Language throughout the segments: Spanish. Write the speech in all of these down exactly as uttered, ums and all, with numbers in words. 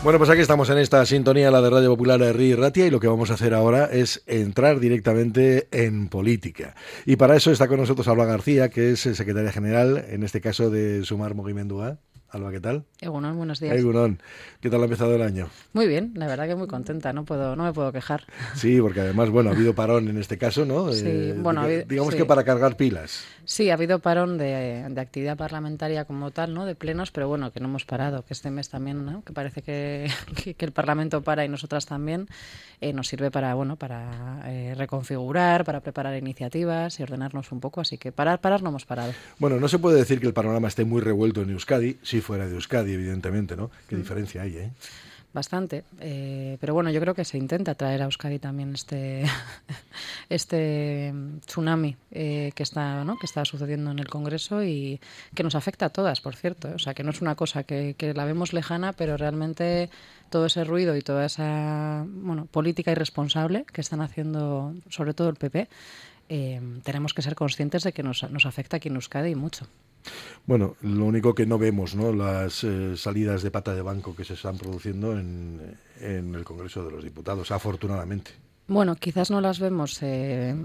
Bueno, pues aquí estamos en esta sintonía, la de Radio Popular de Herri y Ratia, y lo que vamos a hacer ahora es entrar directamente en política. Y para eso está con nosotros Alba García, que es secretaria general, en este caso de Sumar Mugimendua. Alba, ¿qué tal? Egunon, buenos días. Egunon, ¿qué tal ha empezado el año? Muy bien, la verdad que muy contenta, no puedo, no me puedo quejar. Sí, porque además, bueno, ha habido parón en este caso, ¿no? Sí, eh, bueno, diga, habido, digamos sí. que para cargar pilas. Sí, ha habido parón de, de actividad parlamentaria como tal, ¿no? De plenos, pero bueno, que no hemos parado, que este mes también, ¿no? Que parece que, que, que el Parlamento para y nosotras también, eh, nos sirve para, bueno, para eh, reconfigurar, para preparar iniciativas y ordenarnos un poco, así que parar, parar no hemos parado. Bueno, no se puede decir que el panorama esté muy revuelto en Euskadi, si fuera de Euskadi, evidentemente, ¿no? Qué mm. diferencia hay, ¿eh? Bastante, eh, pero bueno, yo creo que se intenta traer a Euskadi también este este tsunami eh, que está, ¿no? que está sucediendo en el Congreso y que nos afecta a todas, por cierto, ¿eh? O sea, que no es una cosa que, que la vemos lejana, pero realmente todo ese ruido y toda esa, bueno, política irresponsable que están haciendo, sobre todo el P P, eh, tenemos que ser conscientes de que nos, nos afecta aquí en Euskadi y mucho. Bueno, lo único que no vemos, ¿no? Las eh, salidas de pata de banco que se están produciendo en, en el Congreso de los Diputados, afortunadamente. Bueno, quizás no las vemos eh,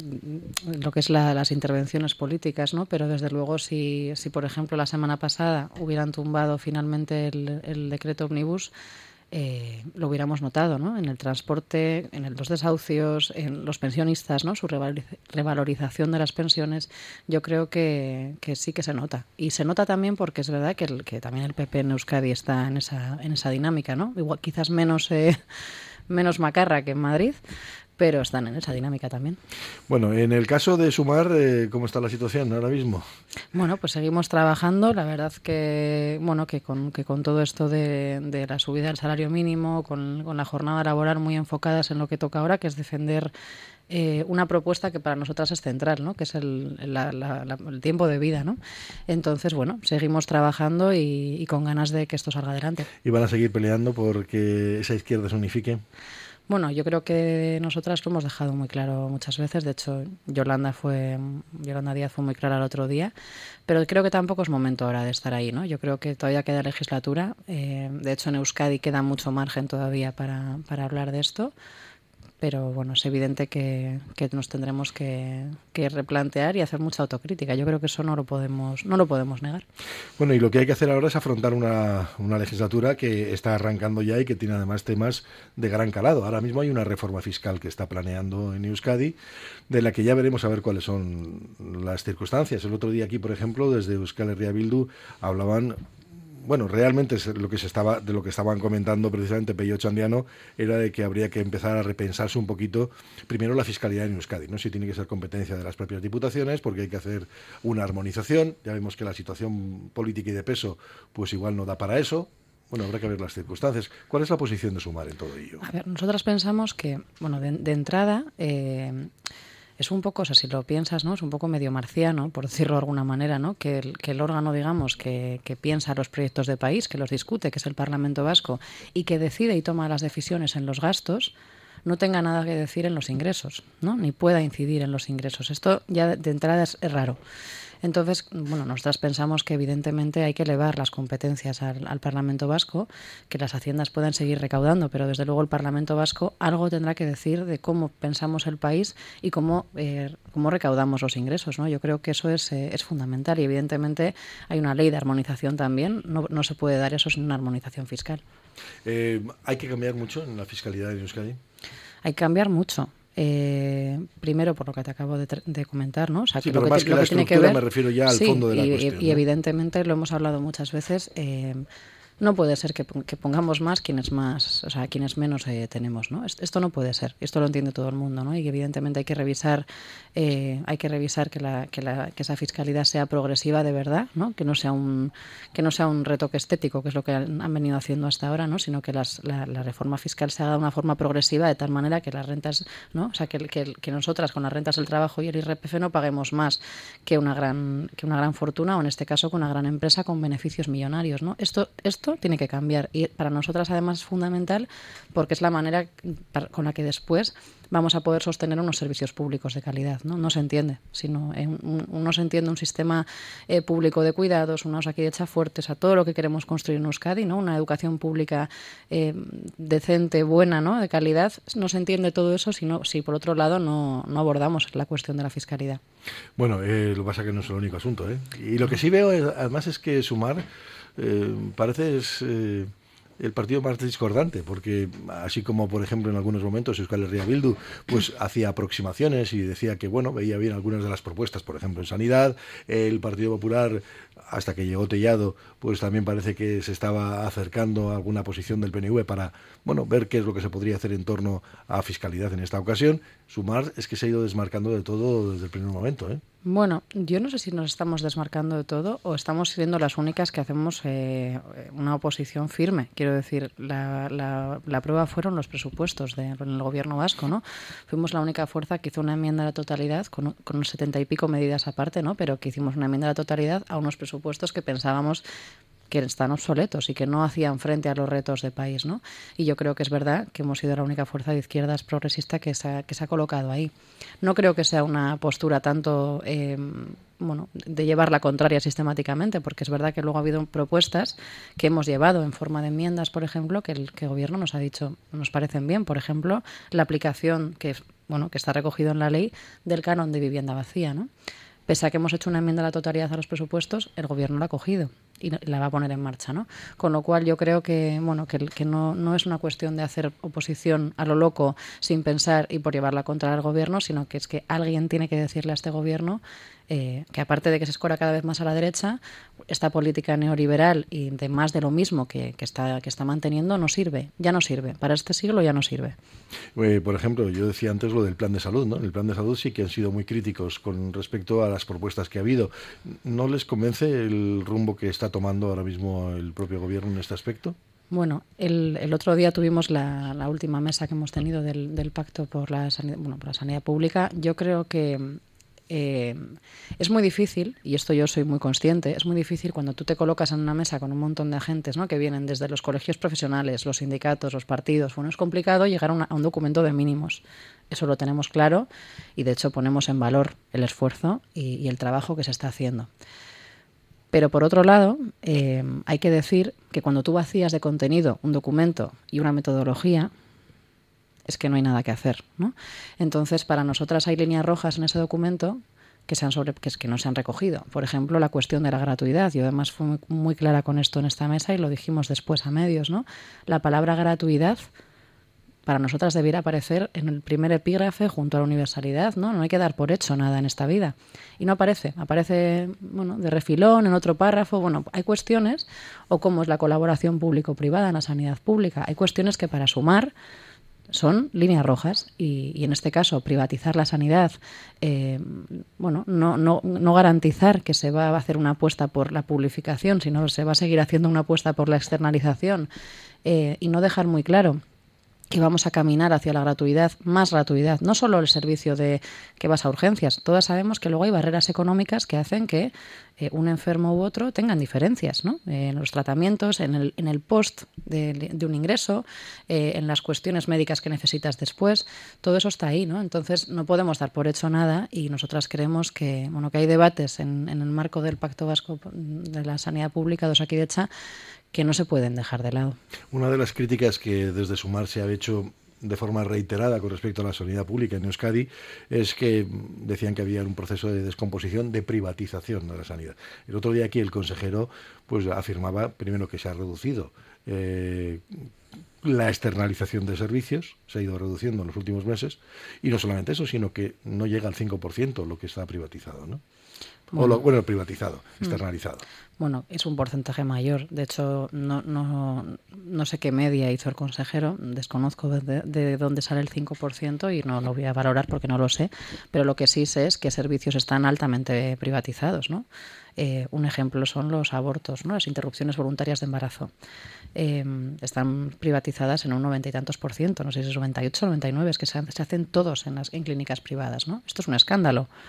lo que es la, las intervenciones políticas, ¿no? Pero desde luego si, si, por ejemplo, la semana pasada hubieran tumbado finalmente el, el decreto Omnibus, Eh, lo hubiéramos notado, ¿no? En el transporte, en el, los desahucios, en los pensionistas, ¿no? Su revalorización de las pensiones, yo creo que, que sí que se nota. Y se nota también porque es verdad que, el, que también el P P en Euskadi está en esa, en esa dinámica, ¿no? Igual, quizás menos, eh, menos macarra que en Madrid, pero están en esa dinámica también. Bueno, en el caso de Sumar, eh, ¿cómo está la situación ahora mismo? Bueno, pues seguimos trabajando. La verdad que, bueno, que con, que con todo esto de, de la subida del salario mínimo, con, con la jornada laboral muy enfocadas en lo que toca ahora, que es defender eh, una propuesta que para nosotras es central, ¿no? Que es el, la, la, la, el tiempo de vida, ¿no? Entonces, bueno, seguimos trabajando y, y con ganas de que esto salga adelante. ¿Y van a seguir peleando porque esa izquierda se unifique? Bueno, yo creo que nosotras lo hemos dejado muy claro muchas veces. De hecho, Yolanda fue Yolanda Díaz fue muy clara el otro día, pero creo que tampoco es momento ahora de estar ahí, ¿no? Yo creo que todavía queda legislatura. Eh, de hecho, en Euskadi queda mucho margen todavía para, para hablar de esto. Pero bueno, es evidente que, que nos tendremos que, que replantear y hacer mucha autocrítica. Yo creo que eso no lo podemos no lo podemos negar. Bueno, y lo que hay que hacer ahora es afrontar una, una legislatura que está arrancando ya y que tiene además temas de gran calado. Ahora mismo hay una reforma fiscal que está planeando en Euskadi, de la que ya veremos a ver cuáles son las circunstancias. El otro día aquí, por ejemplo, desde Euskal Herria Bildu hablaban... Bueno, realmente lo que se estaba, de lo que estaban comentando precisamente Peio Chandiano era de que habría que empezar a repensarse un poquito, primero la fiscalidad en Euskadi, ¿no? Si tiene que ser competencia de las propias diputaciones, porque hay que hacer una armonización. Ya vemos que la situación política y de peso, pues igual no da para eso. Bueno, habrá que ver las circunstancias. ¿Cuál es la posición de Sumar en todo ello? A ver, nosotras pensamos que, bueno, de, de entrada... Eh, es un poco, o sea, si lo piensas, ¿no? Es un poco medio marciano, por decirlo de alguna manera, ¿no? Que el, que el órgano, digamos, que, que piensa los proyectos de país, que los discute, que es el Parlamento Vasco, y que decide y toma las decisiones en los gastos, no tenga nada que decir en los ingresos, ¿no? Ni pueda incidir en los ingresos. Esto ya de entrada es, es raro. Entonces, bueno, nosotras pensamos que evidentemente hay que elevar las competencias al, al Parlamento Vasco, que las haciendas puedan seguir recaudando, pero desde luego el Parlamento Vasco algo tendrá que decir de cómo pensamos el país y cómo, eh, cómo recaudamos los ingresos, ¿no? Yo creo que eso es, eh, es fundamental y evidentemente hay una ley de armonización también, no, no se puede dar eso sin una armonización fiscal. Eh, ¿Hay que cambiar mucho en la fiscalidad de Euskadi? Hay que cambiar mucho. Eh, primero por lo que te acabo de, de comentar, ¿no? O sea, sí, que pero lo más que, que lo la que tiene que estructura ver, me refiero ya al sí, fondo de la y, cuestión. Y ¿no? evidentemente lo hemos hablado muchas veces. Eh, no puede ser que, que pongamos más quienes más, o sea, quienes menos eh, tenemos, ¿no? Esto no puede ser. Esto lo entiende todo el mundo, ¿no? Y evidentemente hay que revisar, eh, hay que revisar que la, que la, que esa fiscalidad sea progresiva de verdad, ¿no? Que no sea un, que no sea un retoque estético, que es lo que han, han venido haciendo hasta ahora, ¿no? Sino que las, la, la reforma fiscal se haga de una forma progresiva de tal manera que las rentas, ¿no? O sea, que, que, que nosotras con las rentas del trabajo y el I R P F no paguemos más que una gran, que una gran fortuna o en este caso con una gran empresa con beneficios millonarios, ¿no? Esto, esto esto tiene que cambiar. Y para nosotras, además, es fundamental porque es la manera con la que después vamos a poder sostener unos servicios públicos de calidad, ¿no? No se entiende, sino en un, no se entiende un sistema eh, público de cuidados, una Osakidetza fuerte, o sea, todo lo que queremos construir en Euskadi, ¿no? Una educación pública eh, decente, buena, ¿no? De calidad. No se entiende todo eso si, no, si por otro lado no, no abordamos la cuestión de la fiscalidad. Bueno, eh, lo que pasa es que no es el único asunto, ¿eh? Y lo que sí veo es, además es que Sumar eh, parece es... Eh, el partido más discordante, porque así como, por ejemplo, en algunos momentos Euskal Herria Bildu pues hacía aproximaciones y decía que, bueno, veía bien algunas de las propuestas, por ejemplo, en sanidad, el Partido Popular, hasta que llegó Tellado, pues también parece que se estaba acercando a alguna posición del P N V para, bueno, ver qué es lo que se podría hacer en torno a fiscalidad en esta ocasión. Sumar es que se ha ido desmarcando de todo desde el primer momento, ¿eh? Bueno, yo no sé si nos estamos desmarcando de todo o estamos siendo las únicas que hacemos eh, una oposición firme. Quiero decir, la, la, la prueba fueron los presupuestos del de, gobierno vasco, ¿no? Fuimos la única fuerza que hizo una enmienda a la totalidad, con, con unos setenta y pico medidas aparte, ¿no? Pero que hicimos una enmienda a la totalidad a unos presupuestos que pensábamos que están obsoletos y que no hacían frente a los retos de país, ¿no? Y yo creo que es verdad que hemos sido la única fuerza de izquierdas progresista que se ha, que se ha colocado ahí. No creo que sea una postura tanto eh, bueno, de llevar la contraria sistemáticamente, porque es verdad que luego ha habido propuestas que hemos llevado en forma de enmiendas, por ejemplo, que el, que el gobierno nos ha dicho nos parecen bien. Por ejemplo, la aplicación que, bueno, que está recogido en la ley del canon de vivienda vacía, ¿no? Pese a que hemos hecho una enmienda a la totalidad a los presupuestos, el gobierno la ha cogido y la va a poner en marcha, ¿no? Con lo cual yo creo que, bueno, que, que no, no es una cuestión de hacer oposición a lo loco sin pensar y por llevarla contra el gobierno, sino que es que alguien tiene que decirle a este gobierno eh, que aparte de que se escora cada vez más a la derecha, esta política neoliberal y de más de lo mismo que, que, está, que está manteniendo no sirve, ya no sirve. Para este siglo ya no sirve. Eh, por ejemplo, yo decía antes lo del plan de salud, ¿no? En el plan de salud sí que han sido muy críticos con respecto a las propuestas que ha habido. ¿No les convence el rumbo que está tomando ahora mismo el propio gobierno en este aspecto? Bueno, el, el otro día tuvimos la, la última mesa que hemos tenido del, del pacto por la sanidad, bueno, por la sanidad pública. Yo creo que eh, es muy difícil, y esto yo soy muy consciente, es muy difícil cuando tú te colocas en una mesa con un montón de agentes, ¿no? Que vienen desde los colegios profesionales, los sindicatos, los partidos. Bueno, es complicado llegar a, una, a un documento de mínimos. Eso lo tenemos claro y de hecho ponemos en valor el esfuerzo y, y el trabajo que se está haciendo. Pero por otro lado, eh, hay que decir que cuando tú vacías de contenido un documento y una metodología, es que no hay nada que hacer, ¿no? Entonces, para nosotras hay líneas rojas en ese documento que, se han sobre, que, es que no se han recogido. Por ejemplo, la cuestión de la gratuidad. Yo además fui muy, muy clara con esto en esta mesa y lo dijimos después a medios, ¿no? La palabra gratuidad para nosotras debiera aparecer en el primer epígrafe junto a la universalidad, ¿no? No hay que dar por hecho nada en esta vida. Y no aparece, aparece, bueno, de refilón, en otro párrafo. Bueno, hay cuestiones, o cómo es la colaboración público-privada en la sanidad pública. Hay cuestiones que para sumar son líneas rojas y, y en este caso privatizar la sanidad, eh, bueno, no, no, no garantizar que se va a hacer una apuesta por la publificación, sino se va a seguir haciendo una apuesta por la externalización eh, y no dejar muy claro que vamos a caminar hacia la gratuidad, más gratuidad, no solo el servicio de que vas a urgencias. Todas sabemos que luego hay barreras económicas que hacen que eh, un enfermo u otro tengan diferencias, ¿no? Eh, en los tratamientos, en el, en el post de, de un ingreso, eh, en las cuestiones médicas que necesitas después, todo eso está ahí, ¿no? Entonces no podemos dar por hecho nada y nosotras creemos que, bueno, que hay debates en, en el marco del Pacto Vasco de la Sanidad Pública de Osakidetza que no se pueden dejar de lado. Una de las críticas que desde Sumar se ha hecho de forma reiterada con respecto a la sanidad pública en Euskadi es que decían que había un proceso de descomposición, de privatización de la sanidad. El otro día aquí el consejero pues afirmaba primero que se ha reducido eh, la externalización de servicios, se ha ido reduciendo en los últimos meses, y no solamente eso, sino que no llega al cinco por ciento lo que está privatizado, ¿no? Bueno, o lo, bueno privatizado, externalizado. Bueno, es un porcentaje mayor. De hecho, no, no, no sé qué media hizo el consejero, desconozco de, de dónde sale el cinco por ciento y no lo voy a valorar porque no lo sé, pero lo que sí sé es que servicios están altamente privatizados, ¿no? Eh, un ejemplo son los abortos, ¿no? Las interrupciones voluntarias de embarazo. Eh, están privatizadas en un noventa y tantos por ciento, no sé si es noventa y ocho o noventa y nueve, es que se, se hacen todos en las en clínicas privadas, ¿no? Esto es un escándalo.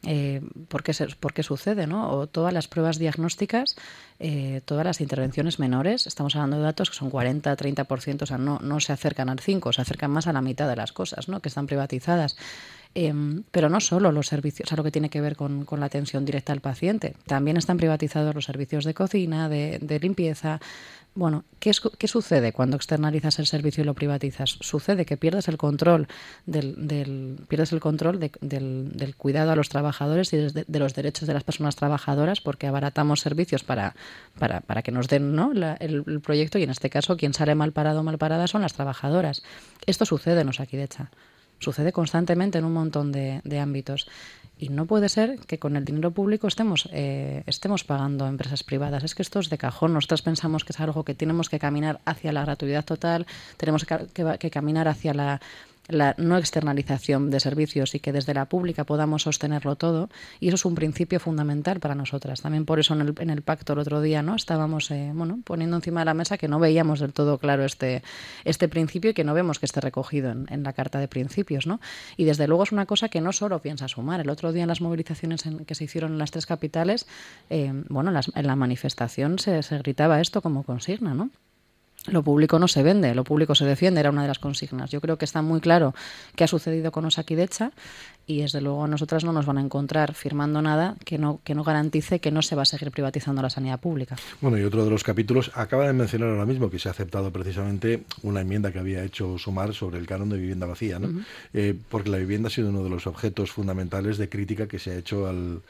Eh, ¿por qué se, por qué sucede, ¿no? O todas las pruebas diagnósticas, eh, todas las intervenciones menores, estamos hablando de datos que son cuarenta, treinta por ciento, o sea, no, no se acercan al cinco, se acercan más a la mitad de las cosas, ¿no? Que están privatizadas. Eh, pero no solo los servicios, o sea, lo que tiene que ver con, con la atención directa al paciente, también están privatizados los servicios de cocina, de, de limpieza. Bueno, ¿qué, es, ¿qué sucede cuando externalizas el servicio y lo privatizas? Sucede que pierdes el control del, del pierdes el control de, del, del cuidado a los trabajadores y de, de los derechos de las personas trabajadoras, porque abaratamos servicios para, para, para que nos den, ¿no?, la, el, el proyecto, y en este caso quien sale mal parado o mal parada son las trabajadoras. Esto sucede en Osakidetza. Sucede constantemente en un montón de, de ámbitos. Y no puede ser que con el dinero público estemos, eh, estemos pagando a empresas privadas. Es que esto es de cajón. Nosotros pensamos que es algo que tenemos que caminar hacia la gratuidad total, tenemos que, que, que caminar hacia la, la no externalización de servicios y que desde la pública podamos sostenerlo todo. Y eso es un principio fundamental para nosotras. También por eso en el, en el pacto el otro día, ¿no?, estábamos eh, bueno, poniendo encima de la mesa que no veíamos del todo claro este, este principio y que no vemos que esté recogido en, en la Carta de Principios, ¿no? Y desde luego es una cosa que no solo piensa sumar. El otro día en las movilizaciones en, que se hicieron en las tres capitales, eh, bueno, en, las, en la manifestación se, se gritaba esto como consigna, ¿no? Lo público no se vende, lo público se defiende, era una de las consignas. Yo creo que está muy claro qué ha sucedido con Osakidetza y desde luego a nosotras no nos van a encontrar firmando nada que no, que no garantice que no se va a seguir privatizando la sanidad pública. Bueno, y otro de los capítulos, acaba de mencionar ahora mismo que se ha aceptado precisamente una enmienda que había hecho Sumar sobre el canon de vivienda vacía, ¿no? Uh-huh. eh, porque la vivienda ha sido uno de los objetos fundamentales de crítica que se ha hecho al,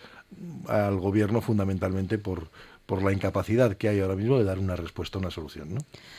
al gobierno, fundamentalmente por, por la incapacidad que hay ahora mismo de dar una respuesta, una solución, ¿no?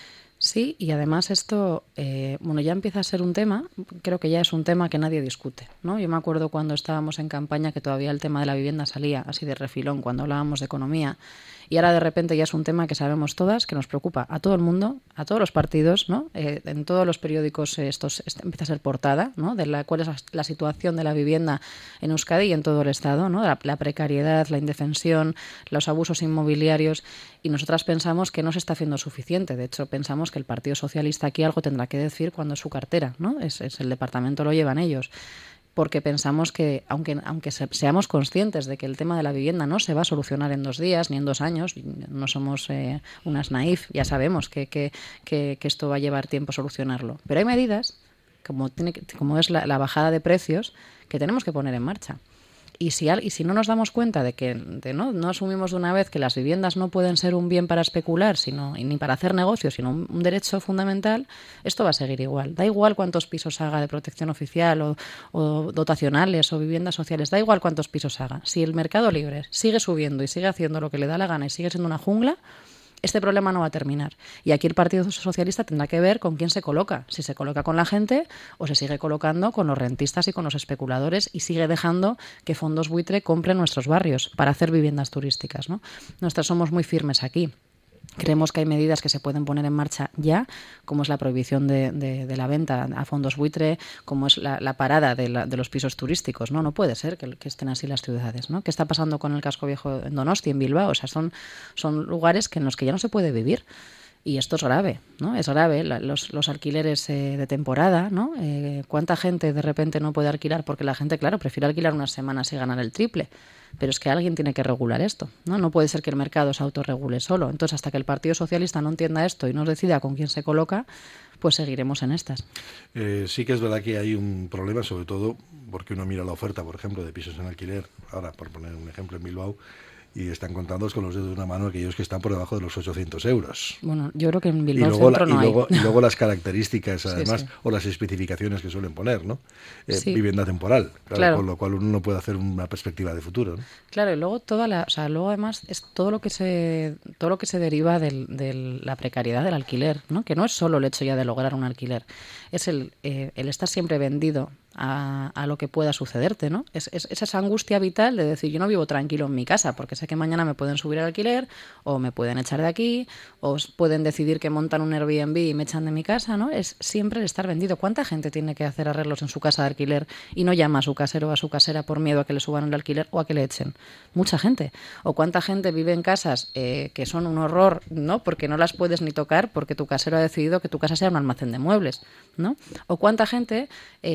Sí, y además esto, eh, bueno, ya empieza a ser un tema, creo que ya es un tema que nadie discute, ¿no? Yo me acuerdo cuando estábamos en campaña que todavía el tema de la vivienda salía así de refilón cuando hablábamos de economía, y ahora de repente ya es un tema que sabemos todas, que nos preocupa a todo el mundo, a todos los partidos, ¿no? Eh, en todos los periódicos eh, esto empieza a ser portada, ¿no?, de la, cuál es la situación de la vivienda en Euskadi y en todo el Estado, ¿no? La, la precariedad, la indefensión, los abusos inmobiliarios, y nosotras pensamos que no se está haciendo suficiente. De hecho, pensamos que el Partido Socialista aquí algo tendrá que decir cuando es su cartera, ¿no? Es, es el departamento, lo llevan ellos. Porque pensamos que, aunque, aunque seamos conscientes de que el tema de la vivienda no se va a solucionar en dos días ni en dos años, no somos eh, unas naif, ya sabemos que, que, que, que esto va a llevar tiempo solucionarlo. Pero hay medidas, como, tiene, como es la, la bajada de precios, que tenemos que poner en marcha. Y si, y si no nos damos cuenta de que de no, no asumimos de una vez que las viviendas no pueden ser un bien para especular, sino ni para hacer negocios, sino un, un derecho fundamental, esto va a seguir igual. Da igual cuántos pisos haga de protección oficial o, o dotacionales o viviendas sociales, da igual cuántos pisos haga. Si el mercado libre sigue subiendo y sigue haciendo lo que le da la gana y sigue siendo una jungla, este problema no va a terminar. Y aquí el Partido Socialista tendrá que ver con quién se coloca. Si se coloca con la gente o se sigue colocando con los rentistas y con los especuladores y sigue dejando que fondos buitre compren nuestros barrios para hacer viviendas turísticas, ¿no? Nosotros somos muy firmes aquí. Creemos que hay medidas que se pueden poner en marcha ya, como es la prohibición de, de, de la venta a fondos buitre, como es la, la parada de, la, de los pisos turísticos, ¿no? No puede ser que, que estén así las ciudades, ¿no? ¿Qué está pasando con el casco viejo en Donosti, en Bilbao? O sea, son, son lugares que en los que ya no se puede vivir. Y esto es grave, ¿no? Es grave, la, los, los alquileres eh, de temporada, ¿no? Eh, ¿Cuánta gente de repente no puede alquilar? Porque la gente, claro, prefiere alquilar unas semanas y ganar el triple. Pero es que alguien tiene que regular esto, ¿no? No puede ser que el mercado se autorregule solo. Entonces, hasta que el Partido Socialista no entienda esto y no decida con quién se coloca, pues seguiremos en estas. Eh, sí que es verdad que hay un problema, sobre todo porque uno mira la oferta, por ejemplo, de pisos en alquiler, ahora por poner un ejemplo en Bilbao, y están contados con los dedos de una mano aquellos que están por debajo de los ochocientos euros. Bueno, yo creo que en Bilbao y luego, Centro la, no y, luego, hay. y luego las características, además, sí, sí. o las especificaciones que suelen poner, ¿no? Eh, sí. Vivienda temporal, claro, claro. Con lo cual uno no puede hacer una perspectiva de futuro, ¿no? Claro, y luego toda la, o sea, luego además es todo lo que se, todo lo que se deriva de del, la precariedad del alquiler, ¿no? Que no es solo el hecho ya de lograr un alquiler, es el, eh, el estar siempre vendido a, a lo que pueda sucederte, ¿no? Es, es, es esa angustia vital de decir, yo no vivo tranquilo en mi casa porque sé que mañana me pueden subir al alquiler o me pueden echar de aquí o pueden decidir que montan un Airbnb y me echan de mi casa, ¿no? Es siempre el estar vendido. ¿Cuánta gente tiene que hacer arreglos en su casa de alquiler y no llama a su casero o a su casera por miedo a que le suban el alquiler o a que le echen? Mucha gente. O cuánta gente vive en casas eh, que son un horror, ¿no? Porque no las puedes ni tocar porque tu casero ha decidido que tu casa sea un almacén de muebles, ¿no? O cuánta gente eh, tiene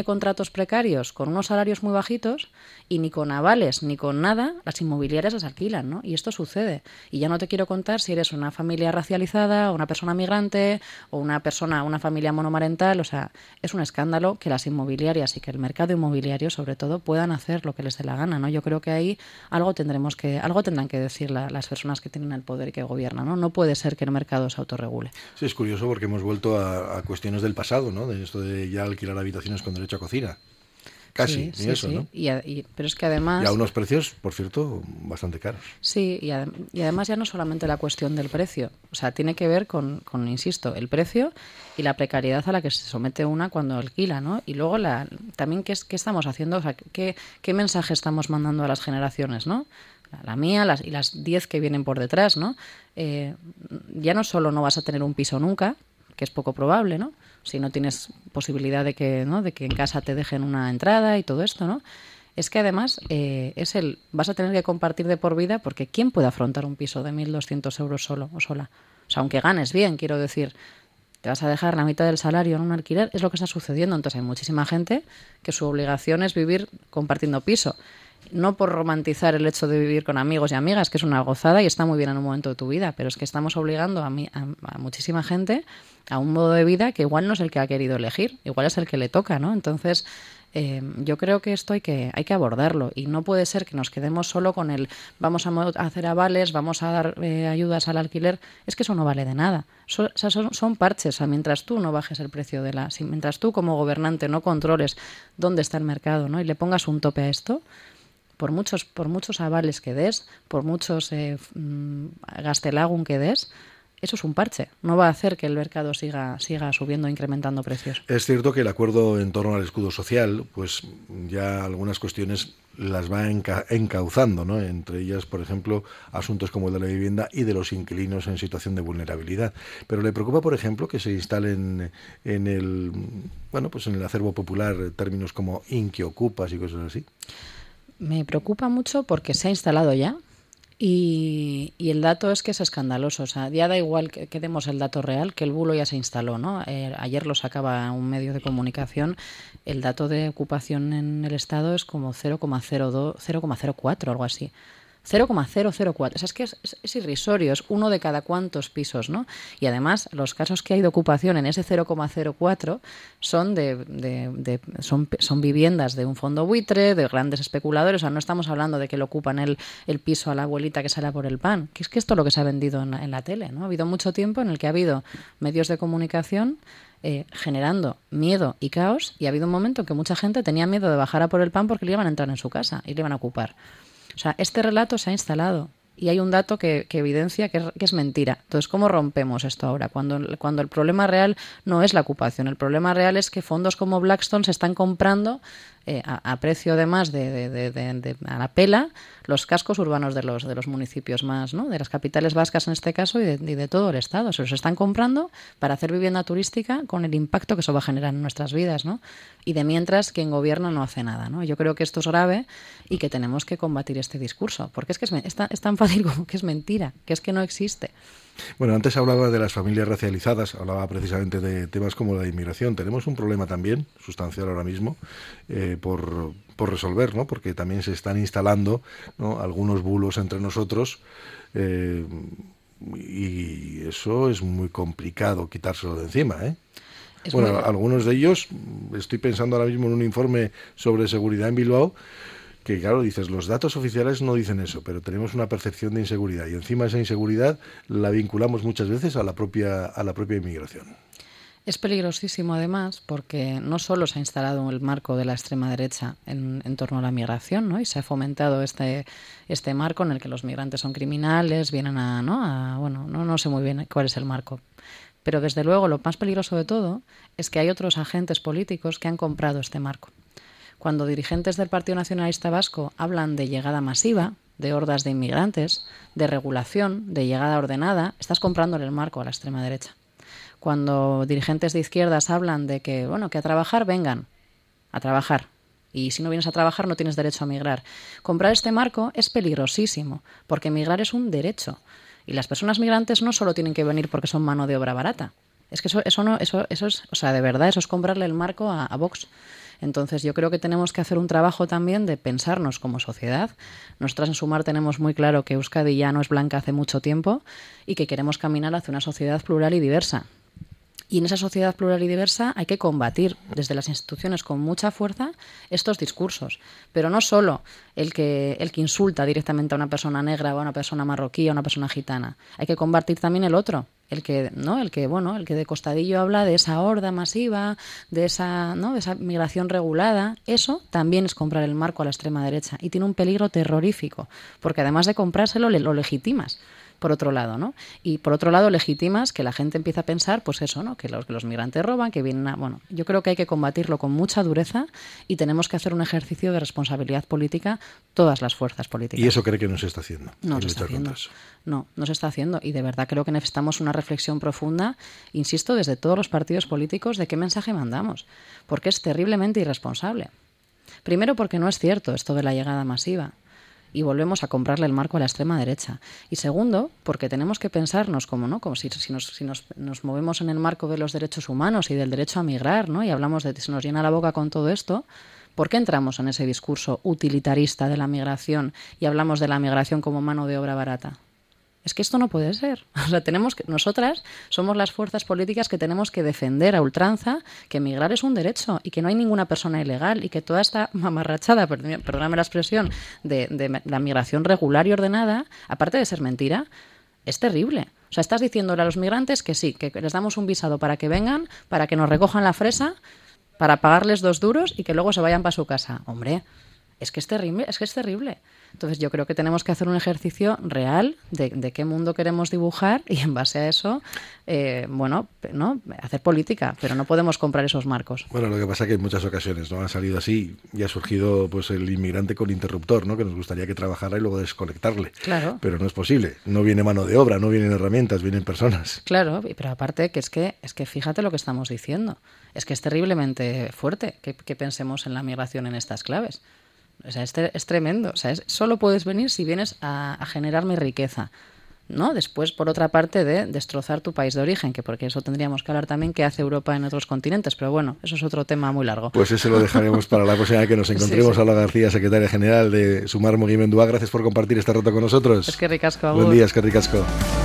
tiene contratos precarios con unos salarios muy bajitos y ni con avales ni con nada las inmobiliarias las alquilan, ¿no? Y esto sucede. Y ya no te quiero contar si eres una familia racializada, o una persona migrante o una persona, una familia monomarental. O sea, es un escándalo que las inmobiliarias y que el mercado inmobiliario, sobre todo, puedan hacer lo que les dé la gana, ¿no? Yo creo que ahí algo tendremos que, algo tendrán que decir la, las personas que tienen el poder y que gobiernan, ¿no? No puede ser que el mercado se autorregule. Sí, es curioso porque hemos vuelto a, a cuestiones del pasado, ¿no? De esto de ya alquilar habitaciones con derecho a cocina. Casi, sí, ni sí, eso, sí. ¿no? Y, y, pero es que además... Y a unos precios, por cierto, bastante caros. Sí, y, ad, y además ya no solamente la cuestión del precio, o sea, tiene que ver con, con, insisto, el precio y la precariedad a la que se somete una cuando alquila, ¿no? Y luego la, también qué, qué estamos haciendo, o sea, qué, qué mensaje estamos mandando a las generaciones, ¿no? La, la mía las, y las diez que vienen por detrás, ¿no? Eh, ya no solo no vas a tener un piso nunca, que es poco probable, ¿no? Si no tienes posibilidad de que, ¿no? de que en casa te dejen una entrada y todo esto, ¿no? Es que además eh, es el vas a tener que compartir de por vida, porque ¿quién puede afrontar un piso de mil doscientos euros solo o sola? O sea, aunque ganes bien, quiero decir, te vas a dejar la mitad del salario en un alquiler, es lo que está sucediendo. Entonces hay muchísima gente que su obligación es vivir compartiendo piso. No por romantizar el hecho de vivir con amigos y amigas, que es una gozada y está muy bien en un momento de tu vida, pero es que estamos obligando a, mí, a, a muchísima gente a un modo de vida que igual no es el que ha querido elegir, igual es el que le toca, ¿no? Entonces, eh, yo creo que esto hay que, hay que abordarlo y no puede ser que nos quedemos solo con el vamos a hacer avales, vamos a dar eh, ayudas al alquiler. Es que eso no vale de nada. So, o sea, son, son parches. O sea, mientras tú no bajes el precio de la... Si, mientras tú como gobernante no controles dónde está el mercado, ¿no? Y le pongas un tope a esto, por muchos, por muchos avales que des, por muchos eh, gastelagún que des, eso es un parche. No va a hacer que el mercado siga, siga subiendo, incrementando precios. Es cierto que el acuerdo en torno al escudo social, pues ya algunas cuestiones las va enca encauzando, ¿no? Entre ellas, por ejemplo, asuntos como el de la vivienda y de los inquilinos en situación de vulnerabilidad. Pero le preocupa, por ejemplo, que se instalen en el, bueno, pues en el acervo popular términos como inquiocupas y cosas así. Me preocupa mucho porque se ha instalado ya y, y el dato es que es escandaloso. O sea, ya da igual que, que demos el dato real, que el bulo ya se instaló, ¿no? Eh, ayer lo sacaba un medio de comunicación. El dato de ocupación en el Estado es como cero coma cero dos, cero coma cero cuatro, algo así. cero coma cero cero cuatro. O sea, es que es, es, es irrisorio, es uno de cada cuantos pisos, ¿no? Y además, los casos que hay de ocupación en ese cero coma cero cuatro son de, de, de son, son viviendas de un fondo buitre, de grandes especuladores. O sea, no estamos hablando de que le ocupan el, el piso a la abuelita que sale por el pan. Que es que esto es lo que se ha vendido en la, en la tele, ¿no? Ha habido mucho tiempo en el que ha habido medios de comunicación Eh, generando miedo y caos, y ha habido un momento en que mucha gente tenía miedo de bajar a por el pan porque le iban a entrar en su casa y le iban a ocupar. O sea, este relato se ha instalado y hay un dato que, que evidencia que es, que es mentira. Entonces, ¿cómo rompemos esto ahora? Cuando, cuando el problema real no es la ocupación, el problema real es que fondos como Blackstone se están comprando eh, a, a precio además de, de, de, de, de a la pela los cascos urbanos de los, de los municipios más, ¿no? De las capitales vascas en este caso y de, y de todo el Estado. Se los están comprando para hacer vivienda turística con el impacto que eso va a generar en nuestras vidas, ¿no? Y de mientras quien gobierna no hace nada, ¿no? Yo creo que esto es grave y que tenemos que combatir este discurso, porque es que es, es, tan, es tan fácil como que es mentira, que es que no existe. Bueno, antes hablaba de las familias racializadas, hablaba precisamente de temas como la inmigración. Tenemos un problema también sustancial ahora mismo eh, por, por resolver, ¿no? Porque también se están instalando, ¿no?, algunos bulos entre nosotros eh, y eso es muy complicado quitárselo de encima, ¿eh? Es bueno, muy... algunos de ellos, estoy pensando ahora mismo en un informe sobre seguridad en Bilbao, que claro, dices, los datos oficiales no dicen eso, pero tenemos una percepción de inseguridad y encima esa inseguridad la vinculamos muchas veces a la propia, a la propia inmigración. Es peligrosísimo además porque no solo se ha instalado el marco de la extrema derecha en, en torno a la migración, ¿no? Y se ha fomentado este, este marco en el que los migrantes son criminales, vienen a, ¿no? a bueno, no, no sé muy bien cuál es el marco. Pero desde luego lo más peligroso de todo es que hay otros agentes políticos que han comprado este marco. Cuando dirigentes del Partido Nacionalista Vasco hablan de llegada masiva, de hordas de inmigrantes, de regulación, de llegada ordenada, estás comprándole el marco a la extrema derecha. Cuando dirigentes de izquierdas hablan de que, bueno, que a trabajar vengan, a trabajar, y si no vienes a trabajar no tienes derecho a migrar. Comprar este marco es peligrosísimo, porque migrar es un derecho. Y las personas migrantes no solo tienen que venir porque son mano de obra barata. Es que eso, eso no, eso, eso es, o sea, de verdad, eso es comprarle el marco a, a Vox. Entonces yo creo que tenemos que hacer un trabajo también de pensarnos como sociedad. Nosotras en Sumar tenemos muy claro que Euskadi ya no es blanca hace mucho tiempo y que queremos caminar hacia una sociedad plural y diversa. Y en esa sociedad plural y diversa hay que combatir desde las instituciones con mucha fuerza estos discursos. Pero no solo el que, el que insulta directamente a una persona negra o a una persona marroquí o a una persona gitana. Hay que combatir también el otro. El que, ¿no? El que, bueno, el que de costadillo habla de esa horda masiva, de esa, ¿no? de esa migración regulada. Eso también es comprar el marco a la extrema derecha. Y tiene un peligro terrorífico. Porque además de comprárselo, lo legitimas. Por otro lado, ¿no? Y por otro lado legitimas que la gente empieza a pensar, pues eso, ¿no? Que los, que los migrantes roban, que vienen a... Bueno, yo creo que hay que combatirlo con mucha dureza y tenemos que hacer un ejercicio de responsabilidad política todas las fuerzas políticas. ¿Y eso cree que no se está haciendo? No se está haciendo. No, no se está haciendo. Y de verdad creo que necesitamos una reflexión profunda, insisto, desde todos los partidos políticos, de qué mensaje mandamos. Porque es terriblemente irresponsable. Primero porque no es cierto esto de la llegada masiva. Y volvemos a comprarle el marco a la extrema derecha. Y segundo, porque tenemos que pensarnos como, ¿no? Como si, si, nos, si nos, nos movemos en el marco de los derechos humanos y del derecho a migrar, ¿no? Y hablamos de que se nos llena la boca con todo esto, ¿por qué entramos en ese discurso utilitarista de la migración y hablamos de la migración como mano de obra barata? Es que esto no puede ser. O sea, tenemos que, nosotras somos las fuerzas políticas que tenemos que defender a ultranza que migrar es un derecho y que no hay ninguna persona ilegal y que toda esta mamarrachada, perdóname la expresión, de, de la migración regular y ordenada, aparte de ser mentira, es terrible. O sea, estás diciéndole a los migrantes que sí, que les damos un visado para que vengan, para que nos recojan la fresa, para pagarles dos duros y que luego se vayan para su casa. Hombre, es que es terrible, es que es terrible. Entonces yo creo que tenemos que hacer un ejercicio real de, de qué mundo queremos dibujar y en base a eso, eh, bueno, no hacer política, pero no podemos comprar esos marcos. Bueno, lo que pasa es que en muchas ocasiones no ha salido así y ha surgido pues el inmigrante con interruptor, ¿no? Que nos gustaría que trabajara y luego desconectarle. Claro. Pero no es posible. No viene mano de obra, no vienen herramientas, vienen personas. Claro, pero aparte que es que es que fíjate lo que estamos diciendo. Es que es terriblemente fuerte que, que pensemos en la migración en estas claves. O sea, es, es tremendo. O sea, es, solo puedes venir si vienes a, a generarme riqueza, ¿no? Después, por otra parte, de destrozar tu país de origen, que porque eso tendríamos que hablar también qué hace Europa en otros continentes, pero bueno, eso es otro tema muy largo. Pues eso lo dejaremos para la próxima vez que nos encontremos. Sí, sí. Ala García, secretaria general de Sumar Mugimendua. Gracias por compartir este rato con nosotros. Es que ricasco, Agur. Buen día, es que ricasco.